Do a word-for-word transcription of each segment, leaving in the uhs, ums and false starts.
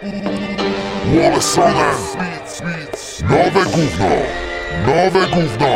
Wolesone. Nowe gówno. Nowe gówno.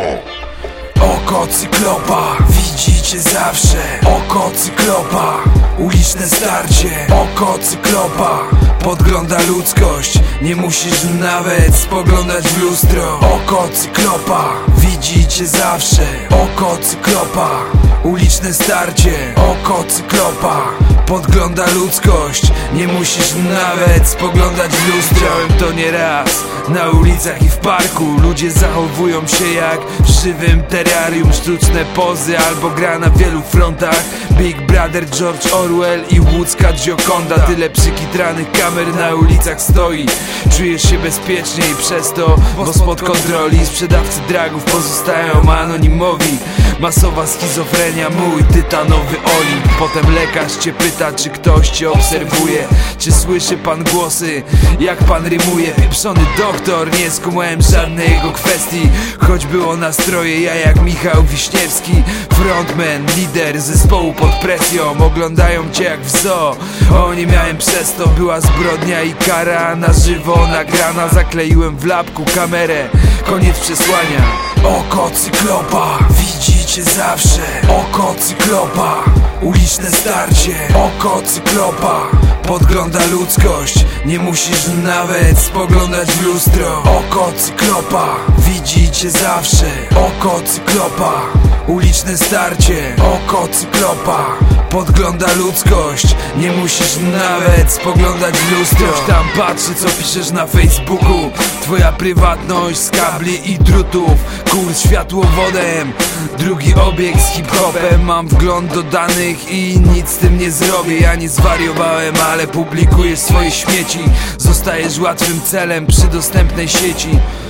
Oko cyklopa, widzicie zawsze. Oko cyklopa, uliczne starcie. Oko cyklopa, podgląda ludzkość. Nie musisz nawet spoglądać w lustro. Oko cyklopa, widzicie zawsze. Oko cyklopa, uliczne starcie. Oko cyklopa, podgląda ludzkość. Nie musisz nawet spoglądać w lustro. Widziałem to nieraz na ulicach i w parku. Ludzie zachowują się jak w żywym terrarium. Sztuczne pozy albo gra na wielu frontach. Big Brother, George Orwell i łódzka Gioconda. Tyle przykitranych kamer na ulicach stoi. Czujesz się bezpieczniej przez to, bo spod kontroli sprzedawcy dragów pozostają anonimowi. Masowa schizofrenia, mój tytanowy Olimp. Potem lekarz cię pyta, czy ktoś cię obserwuje. Czy słyszy pan głosy, jak pan rymuje? Pieprzony doktor, nie skumałem żadnej jego kwestii. Choć było nastroje, ja jak Michał Wiśniewski. Frontman, lider zespołu pod presją. Oglądają cię jak w zoo. O, nie miałem przez to, była zbrodnia i kara. Na żywo nagrana, zakleiłem w lapku kamerę. Koniec przesłania. Oko cyklopa, widzicie zawsze. Oko cyklopa, uliczne starcie. Oko cyklopa, podgląda ludzkość. Nie musisz nawet spoglądać w lustro. Oko cyklopa, widzicie zawsze. Oko cyklopa, uliczne starcie. Oko cyklopa, podgląda ludzkość. Nie musisz nawet spoglądać w lustro. Ktoś tam patrzy, co piszesz na Facebooku. Twoja prywatność z kabli i drutów. Kurs światłowodem, drugi obieg z hip-hopem. Mam wgląd do danych i nic z tym nie zrobię. Ja nie zwariowałem, ale publikujesz swoje śmieci. Zostajesz łatwym celem przy dostępnej sieci.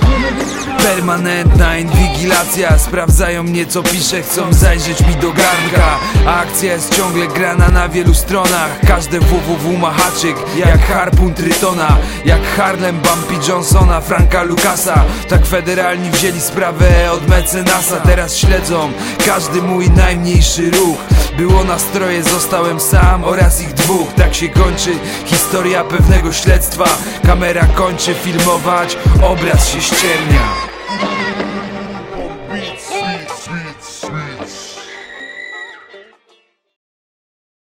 Permanentna inwigilacja. Sprawdzają mnie, co piszę, chcą zajrzeć mi do garnka. Akcja jest ciągle grana na wielu stronach. Każde www ma haczyk, jak harpun Trytona. Jak Harlem Bumpy Johnsona, Franka Lucasa. Tak federalni wzięli sprawę od mecenasa. Teraz śledzą każdy mój najmniejszy ruch. Było nastroje, zostałem sam oraz ich dwóch. Tak się kończy historia pewnego śledztwa. Kamera kończy filmować, obraz się ściemnia.